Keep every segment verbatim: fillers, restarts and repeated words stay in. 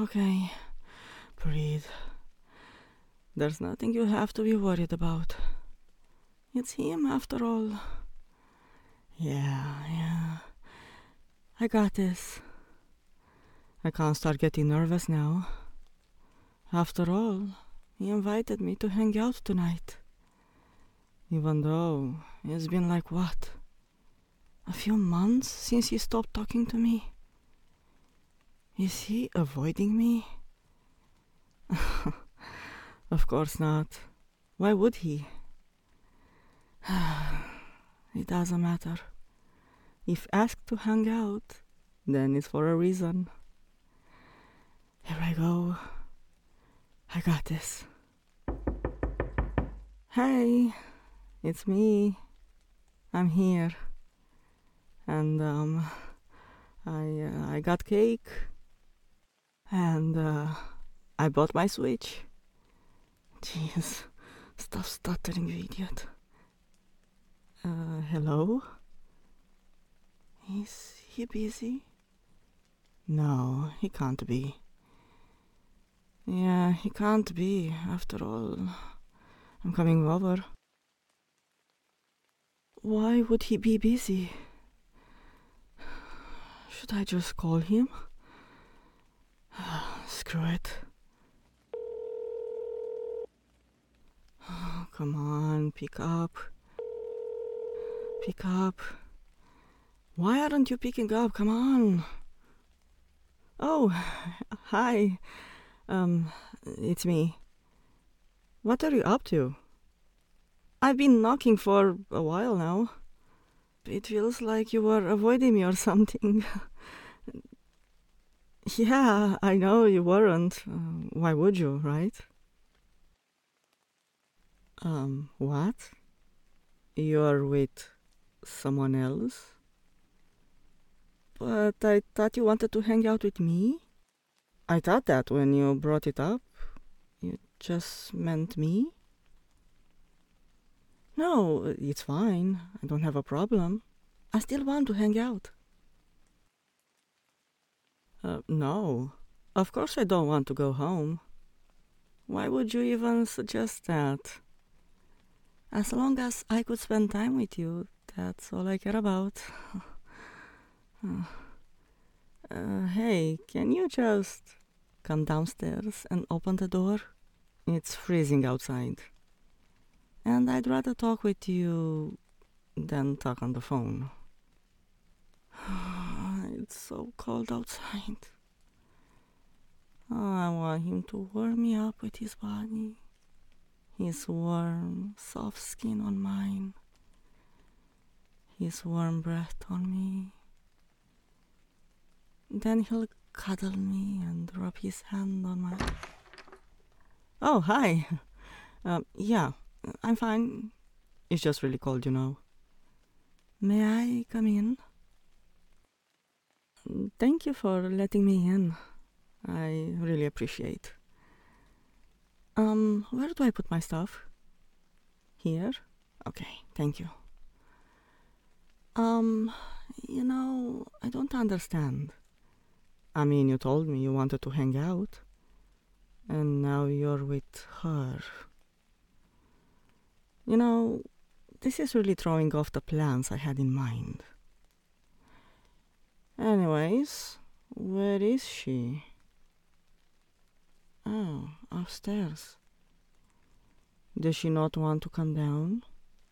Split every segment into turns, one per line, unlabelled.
Okay, breathe. There's nothing you have to be worried about. It's him after all. Yeah, yeah. I got this. I can't start getting nervous now. After all, he invited me to hang out tonight. Even though it's been like what? A few months since he stopped talking to me. Is he avoiding me? Of course not. Why would he? It doesn't matter. If asked to hang out, then it's for a reason. Here I go. I got this. Hey, it's me. I'm here. And, um, I, uh, I got cake. And, uh, I bought my Switch. Jeez, stop stuttering, you idiot. Uh, hello? Is he busy? No, he can't be. Yeah, he can't be. After all, I'm coming over. Why would he be busy? Should I just call him? Screw it. Oh, come on, pick up. Pick up. Why aren't you picking up? Come on. Oh, hi. Um, it's me. What are you up to? I've been knocking for a while now. It feels like you were avoiding me or something. Yeah, I know you weren't. Uh, why would you, right? Um, what? You're with someone else? But I thought you wanted to hang out with me? I thought that when you brought it up. You just meant me? No, it's fine. I don't have a problem. I still want to hang out. Uh, no. Of course I don't want to go home. Why would you even suggest that? As long as I could spend time with you, that's all I care about. uh, uh, hey, can you just come downstairs and open the door? It's freezing outside. And I'd rather talk with you than talk on the phone. It's so cold outside. Oh, I want him to warm me up with his body. His warm, soft skin on mine. His warm breath on me. Then he'll cuddle me and rub his hand on my... Oh, hi. Um, yeah, I'm fine. It's just really cold, you know. May I come in? Thank you for letting me in. I really appreciate. Um, where do I put my stuff? Here? Okay, thank you. Um, you know, I don't understand. I mean, you told me you wanted to hang out, and now you're with her. You know, this is really throwing off the plans I had in mind. Anyways, where is she? Oh, upstairs. Does she not want to come down?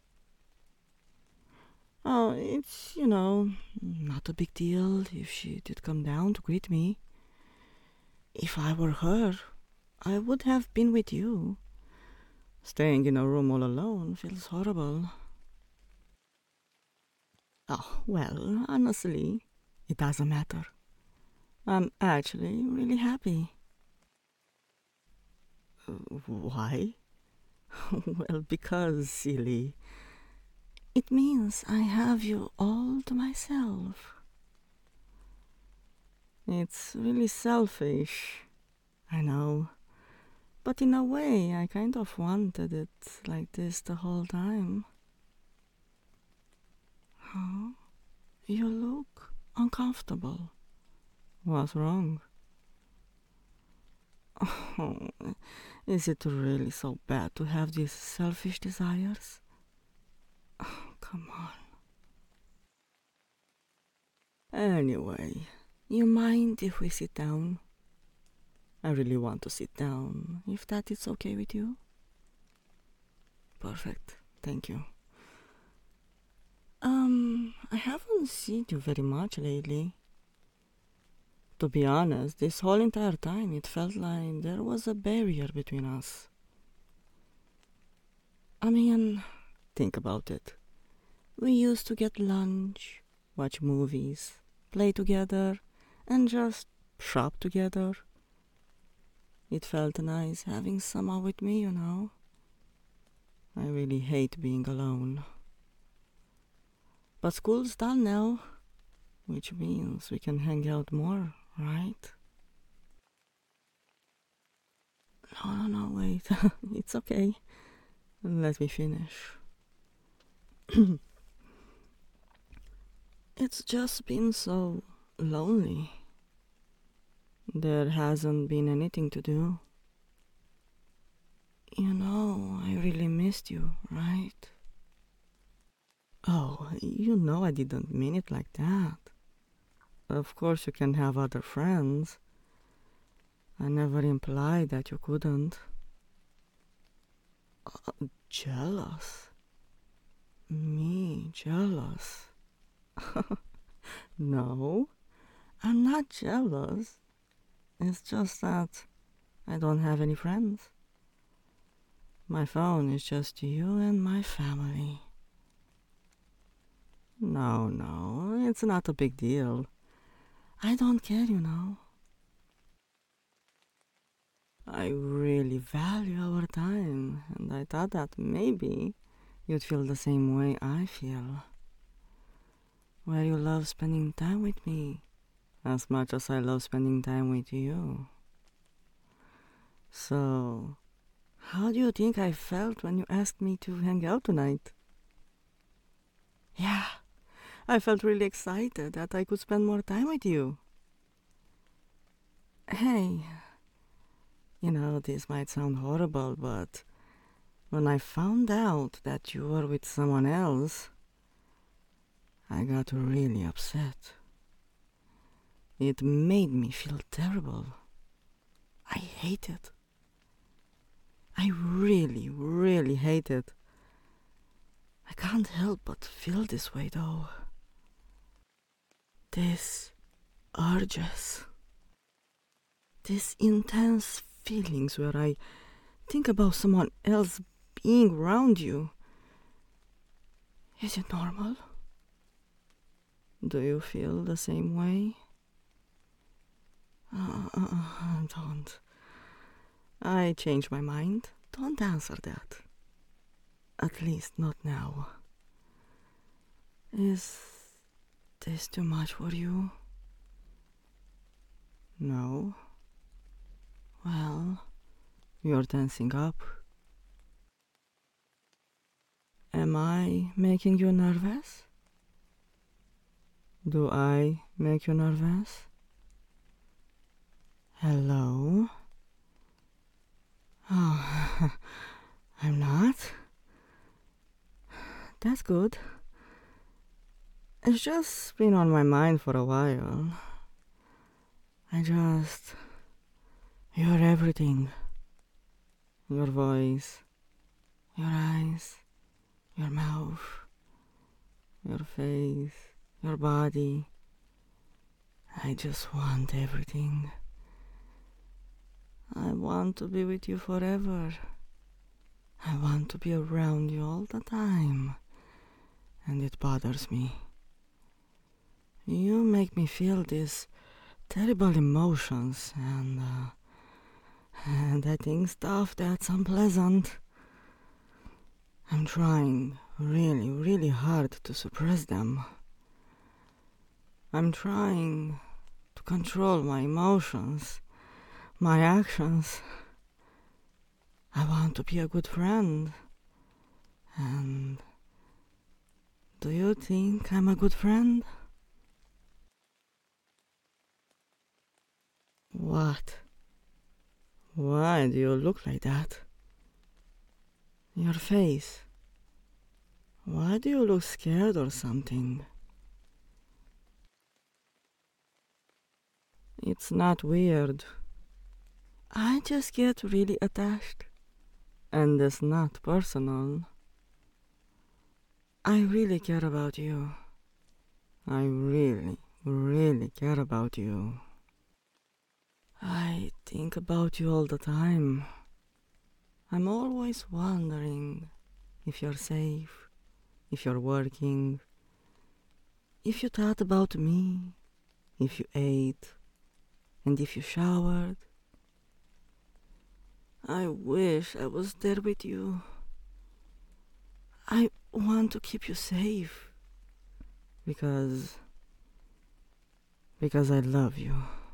Oh, it's, you know, not a big deal if she did come down to greet me. If I were her, I would have been with you. Staying in a room all alone feels horrible. Oh, well, honestly, it doesn't matter. I'm actually really happy. Uh, why? Well, because, silly. It means I have you all to myself. It's really selfish, I know. But in a way, I kind of wanted it like this the whole time. Huh? You look uncomfortable. What's wrong? Oh, is it really so bad to have these selfish desires? Oh, come on. Anyway, you mind if we sit down? I really want to sit down, if that is okay with you. Perfect, thank you. Um, I haven't seen you very much lately. To be honest, this whole entire time it felt like there was a barrier between us. I mean, think about it. We used to get lunch, watch movies, play together, and just shop together. It felt nice having someone with me, you know. I really hate being alone. But school's done now, which means we can hang out more, right? No, no, no, wait. It's okay. Let me finish. It's just been so lonely. There hasn't been anything to do. You know, I really missed you, right? Oh, you know I didn't mean it like that. Of course you can have other friends. I never implied that you couldn't. Uh, jealous? Me jealous? No, I'm not jealous. It's just that I don't have any friends. My phone is just you and my family. No, no, it's not a big deal. I don't care, you know. I really value our time, and I thought that maybe you'd feel the same way I feel. Where you love spending time with me as much as I love spending time with you. So, how do you think I felt when you asked me to hang out tonight? Yeah, I felt really excited that I could spend more time with you. Hey, you know, this might sound horrible, but when I found out that you were with someone else, I got really upset. It made me feel terrible. I hate it. I really, really hate it. I can't help but feel this way, though. This urges. These intense feelings where I think about someone else being around you. Is it normal? Do you feel the same way? Uh, uh, uh, don't. I changed my mind. Don't answer that. At least not now. Is this too much for you? No? Well, you're tensing up. Am I making you nervous? Do I make you nervous? Hello? Oh, I'm not? That's good. It's just been on my mind for a while. I just... You're everything. Your voice, your eyes, your mouth, your face, your body. I just want everything. I want to be with you forever. I want to be around you all the time. And it bothers me. You make me feel these terrible emotions and... Uh, and I think stuff that's unpleasant. I'm trying really, really hard to suppress them. I'm trying to control my emotions, my actions. I want to be a good friend. And do you think I'm a good friend? What? Why do you look like that? Your face. Why do you look scared or something? It's not weird. I just get really attached. And it's not personal. I really care about you. I really, really care about you. I think about you all the time. I'm always wondering if you're safe, if you're working, if you thought about me, if you ate, and if you showered. I wish I was there with you. I want to keep you safe. Because... Because I love you.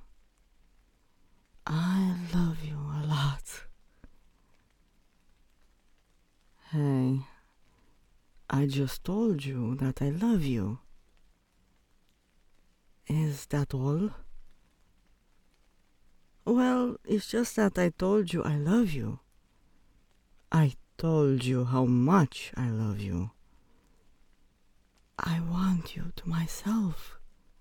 I love you a lot. Hey, I just told you that I love you. Is that all? Well, it's just that I told you I love you. I told you how much I love you. I want you to myself.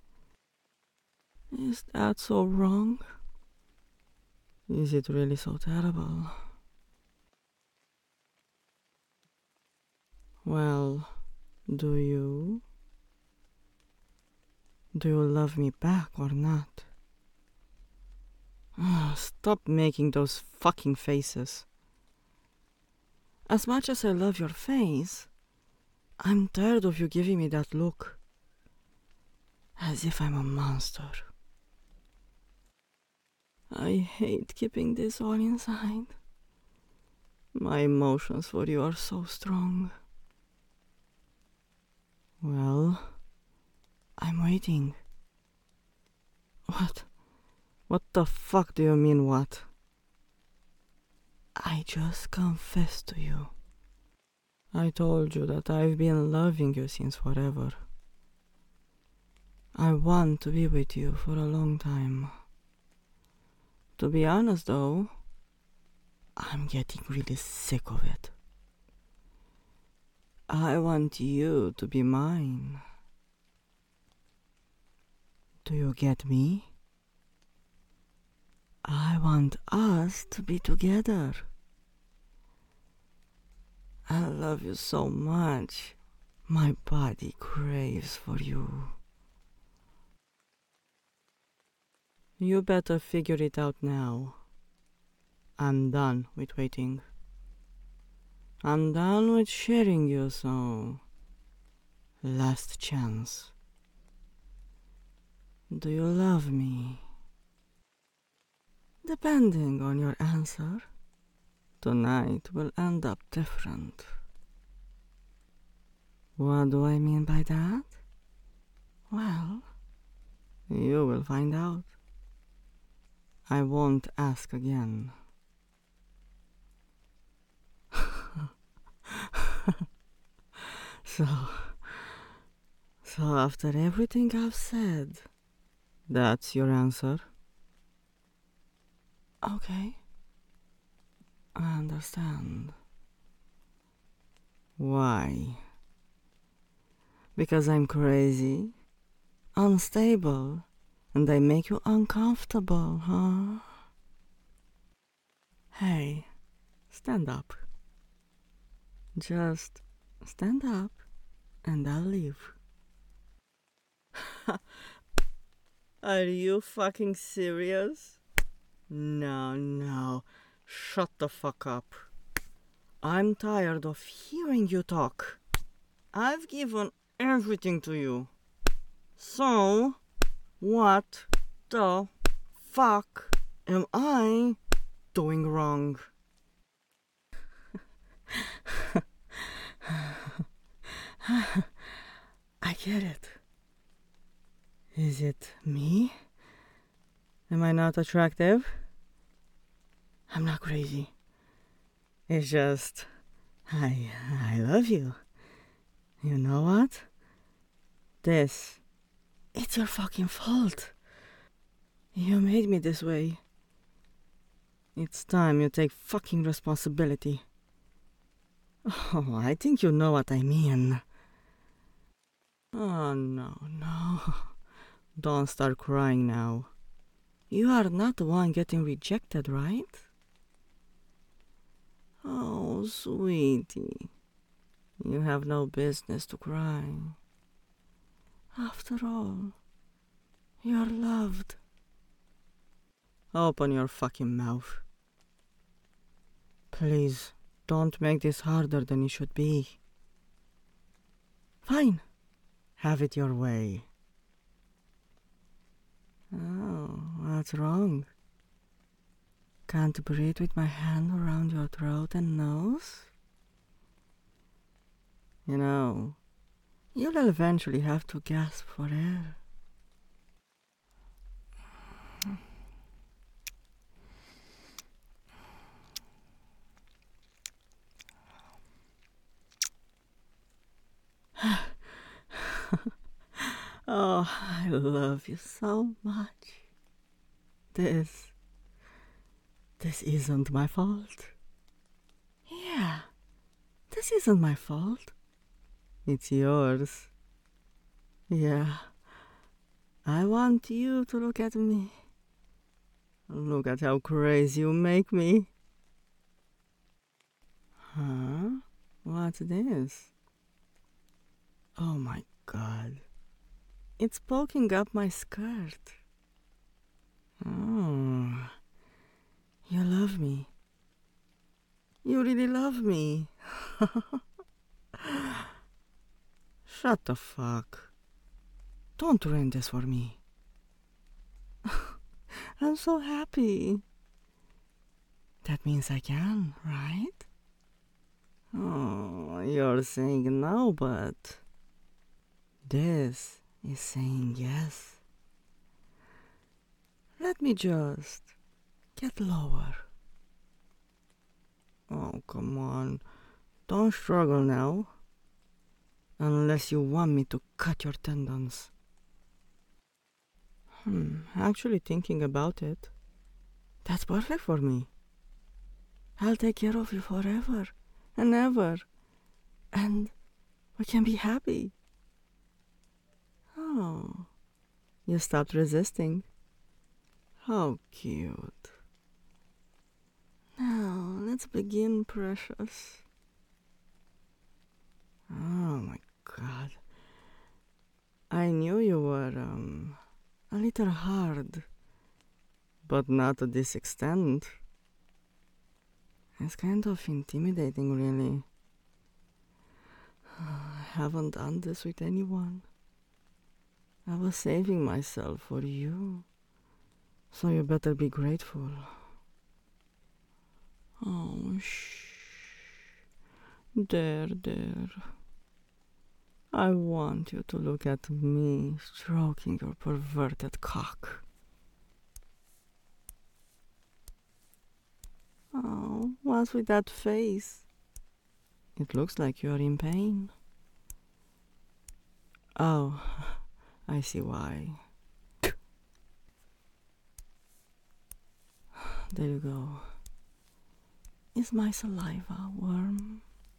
Is that so wrong? Is it really so terrible? Well, do you? Do you love me back or not? Oh, stop making those fucking faces. As much as I love your face, I'm tired of you giving me that look. As if I'm a monster. I hate keeping this all inside. My emotions for you are so strong. Well, I'm waiting. What? What the fuck do you mean, what? I just confessed to you. I told you that I've been loving you since forever. I want to be with you for a long time. To be honest though, I'm getting really sick of it. I want you to be mine. Do you get me? I want us to be together. I love you so much. My body craves for you. You better figure it out now. I'm done with waiting. I'm done with sharing you, so... Last chance. Do you love me? Depending on your answer, tonight will end up different. What do I mean by that? Well, you will find out. I won't ask again. so, so after everything I've said, that's your answer? Okay, I understand. Why? Because I'm crazy, unstable, and I make you uncomfortable, huh? Hey, stand up. Just stand up and I'll leave. Are you fucking serious? No, no. Shut the fuck up. I'm tired of hearing you talk. I've given everything to you. So, what the fuck am I doing wrong? I get it. Is it me? Am I not attractive? I'm not crazy. It's just, I, I love you. You know what? This, it's your fucking fault. You made me this way. It's time you take fucking responsibility. Oh, I think you know what I mean. Oh, no, no. Don't start crying now. You are not the one getting rejected, right? Oh, sweetie. You have no business to cry. After all, you're loved. Open your fucking mouth. Please, don't make this harder than it should be. Fine. Have it your way. Oh, what's wrong? Can't breathe with my hand around your throat and nose? You know, you'll eventually have to gasp for air. Oh, I love you so much. This... This isn't my fault. Yeah, this isn't my fault. It's yours. Yeah. I want you to look at me. Look at how crazy you make me. Huh? What's this? Oh my god. It's poking up my skirt. Oh. You love me. You really love me. Shut the fuck. Don't ruin this for me. I'm so happy. That means I can, right? Oh, you're saying no, but this is saying yes. Let me just get lower. Oh, come on. Don't struggle now. Unless you want me to cut your tendons. Hmm, actually thinking about it, that's perfect for me. I'll take care of you forever and ever. And we can be happy. Oh, you stopped resisting. How cute. Now, let's begin, precious. Oh my god. I knew you were, um, a little hard. But not to this extent. It's kind of intimidating, really. I haven't done this with anyone. I was saving myself for you. So you better be grateful. Oh, shh. There, there. I want you to look at me stroking your perverted cock. Oh, what's with that face? It looks like you're in pain. Oh, I see why. There you go. Is my saliva warm?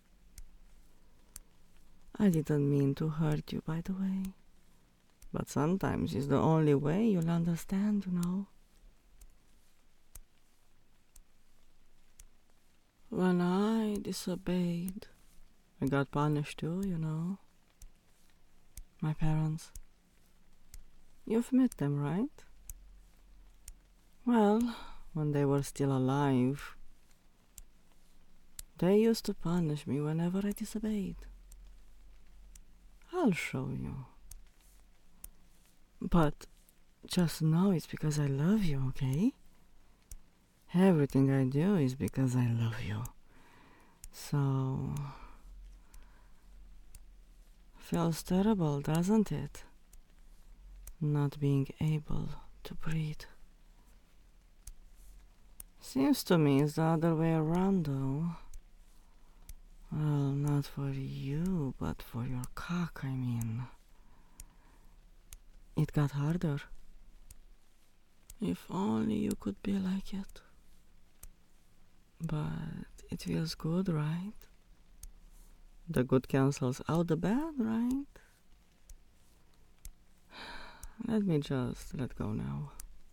I didn't mean to hurt you, by the way. But sometimes it's the only way you'll understand, you know. When I disobeyed, I got punished too, you know. My parents. You've met them, right? Well, when they were still alive, they used to punish me whenever I disobeyed. I'll show you. But just know it's because I love you, okay? Everything I do is because I love you. So... feels terrible, doesn't it? Not being able to breathe. Seems to me it's the other way around, though. Well, not for you, but for your cock, I mean. It got harder. If only you could be like it. But it feels good, right? The good cancels out the bad, right? Let me just let go now.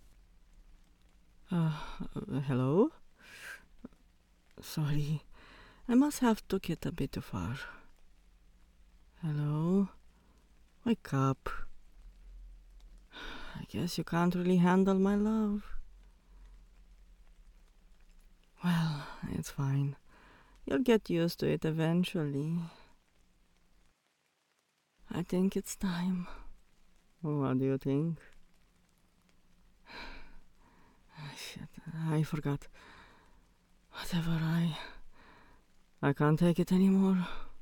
Uh, uh, hello? Sorry, I must have took it a bit too far. Hello? Wake up. I guess you can't really handle my love. Well, it's fine. You'll get used to it eventually. I think it's time. What do you think? Shit, I forgot. Whatever, I... I can't take it anymore.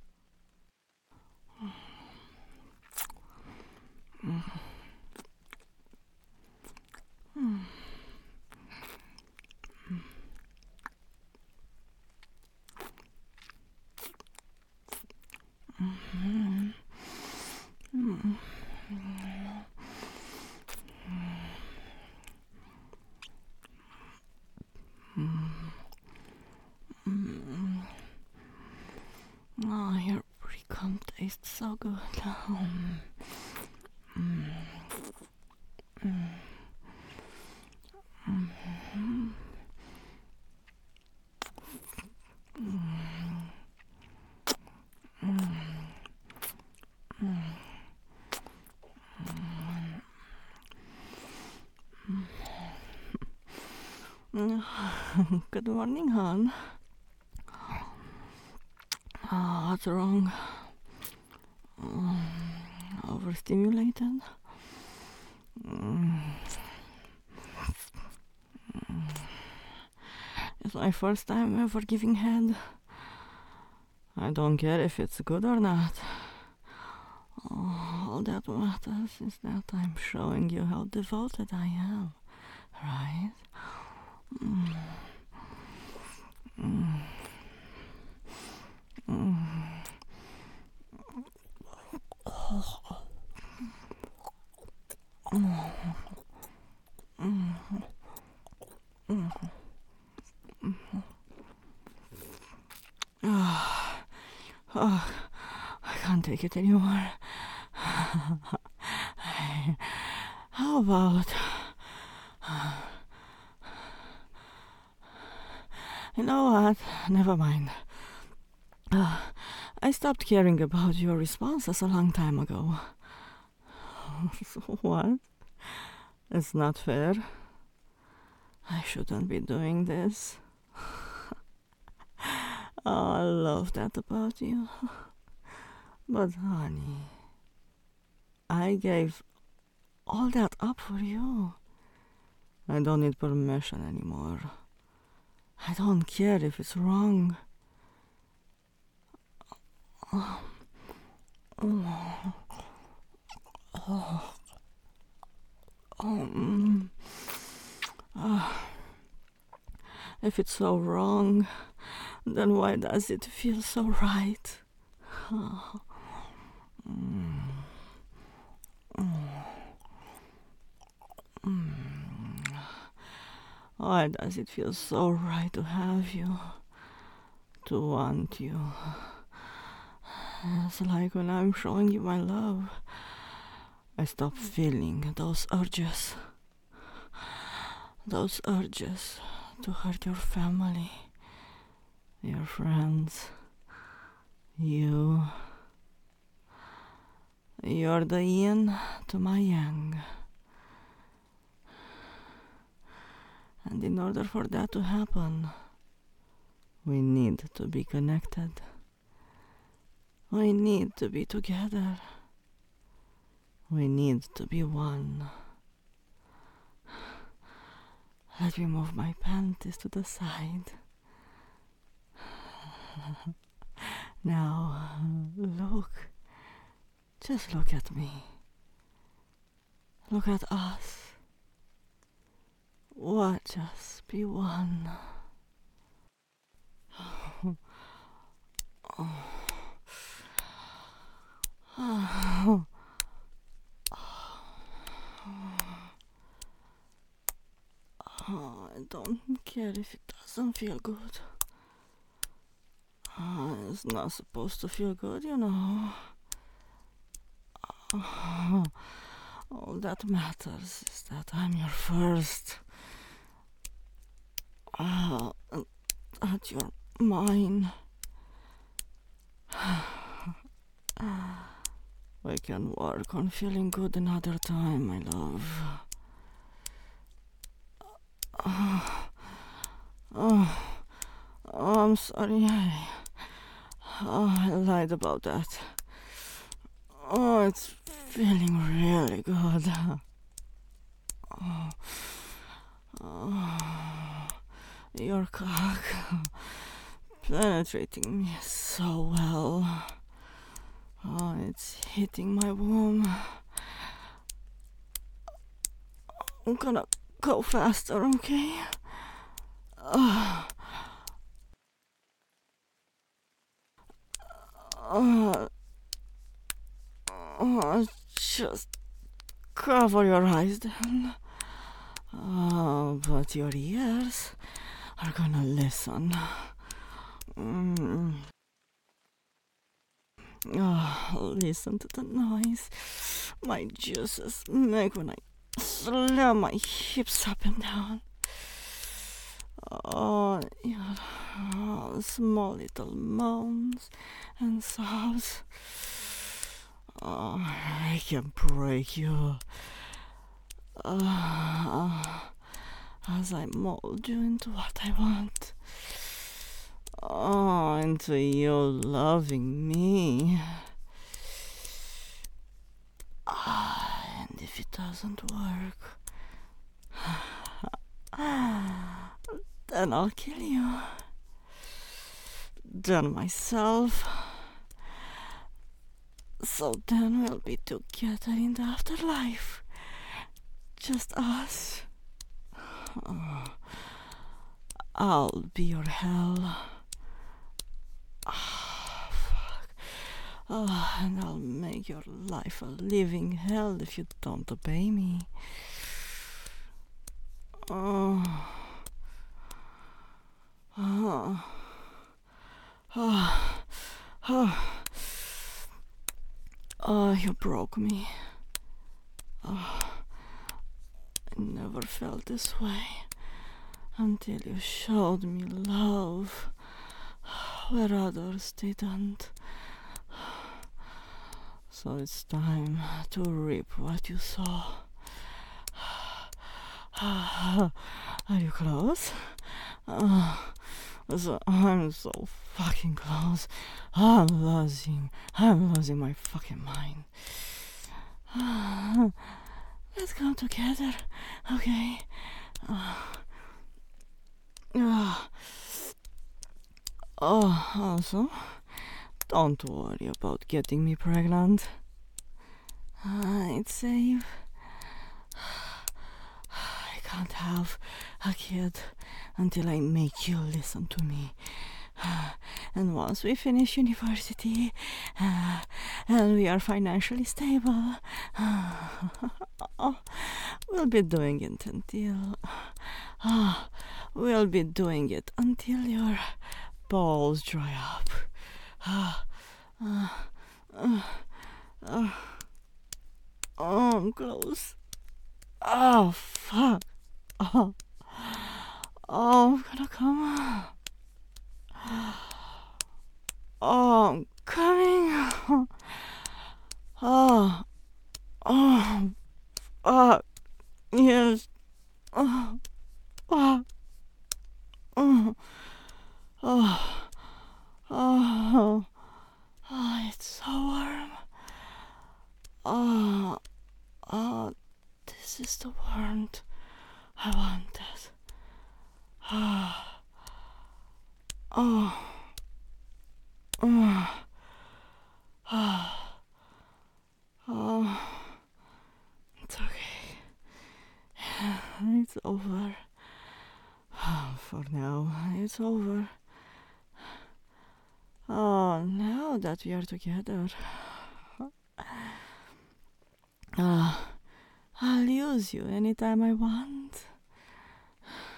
Mm. Mm. Mm. Mm. Mm. Oh, your pre-cum tastes so good. Mm. Mm. Mm. Mm. Good morning, hon. Oh, what's wrong? Um, overstimulated? Mm. It's my first time ever giving head. I don't care if it's good or not. Oh, all that matters is that I'm showing you how devoted I am, right? Mm. Mm. Mm. Oh. Mm. Mm. Mm. Oh. Oh. I can't take it anymore. How about... You know what? Never mind. Uh, I stopped caring about your responses a long time ago. So what? It's not fair. I shouldn't be doing this. Oh, I love that about you. But honey, I gave all that up for you. I don't need permission anymore. I don't care if it's wrong. Oh. Oh. Oh. Oh. Mm. Oh. If it's so wrong, then why does it feel so right? Oh. Mm. Mm. Mm. Why does it feel so right to have you, to want you? It's like when I'm showing you my love, I stop feeling those urges. Those urges to hurt your family, your friends, you. You're the yin to my yang. And in order for that to happen, we need to be connected. We need to be together. We need to be one. Let me move my panties to the side. Now, look. Just look at me. Look at us. Watch us be one. Oh. Oh. Oh, I don't care if it doesn't feel good. Oh, it's not supposed to feel good, you know. Oh, all that matters is that I'm your first. Oh, and that you're mine. We can work on feeling good another time, my love. Oh, oh, oh I'm sorry. I, oh, I lied about that. Oh, it's feeling really good. Oh, oh, your cock penetrating me so well. Oh, it's hitting my womb. I'm gonna go faster, okay? Uh, uh, uh, just cover your eyes then. Oh, but your ears are gonna listen. Mm. Oh, listen to the noise my juices make when I slam my hips up and down. Oh, your oh, small little moans and sobs. Oh, I can break you. Uh, as I mold you into what I want. Oh, into you loving me. Ah, and if it doesn't work, then I'll kill you. Then myself. So then we'll be together in the afterlife. Just us. Oh, I'll be your hell. Oh, fuck. Oh, and I'll make your life a living hell if you don't obey me. Oh. Oh. Oh. Oh. Oh, you broke me. Oh. I never felt this way until you showed me love where others didn't. So it's time to reap what you sow. Are you close? Uh, so I'm so fucking close. I'm losing. I'm losing my fucking mind. Uh, let's come together, okay? Uh, uh, oh, also, don't worry about getting me pregnant. Uh, it's safe. I can't have a kid until I make you listen to me. And once we finish university uh, and we are financially stable, uh, we'll be doing it until uh, we'll be doing it until your balls dry up. Uh, uh, uh, uh, oh, I'm close. Oh, fuck. Oh, oh, I'm gonna come. Oh, I'm coming. Oh, oh, fuck. Yes. Oh, fuck. Oh, oh, oh, oh, it's so warm. Oh, oh, this is the warmth I wanted. Oh, oh, oh, oh, oh, it's okay. It's over. For now, it's over. Oh, now that we are together, uh, I'll use you anytime I want.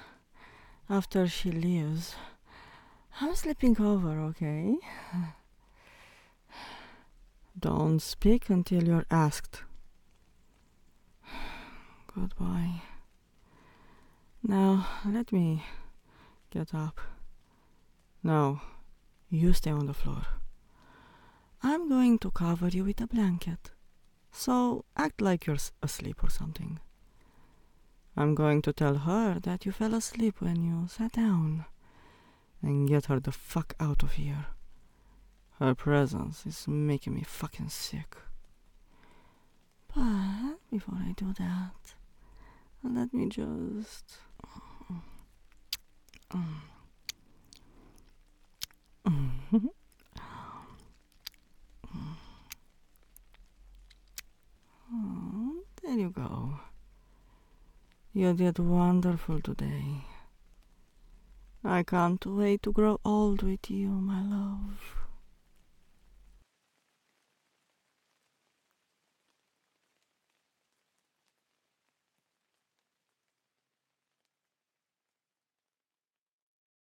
after she leaves, I'm sleeping over, okay? Don't speak until you're asked. Goodbye. Now, let me get up. No, you stay on the floor. I'm going to cover you with a blanket, so act like you're asleep or something. I'm going to tell her that you fell asleep when you sat down, and get her the fuck out of here. Her presence is making me fucking sick. But before I do that, let me just... Oh, there you go. You did wonderful today. I can't wait to grow old with you, my love.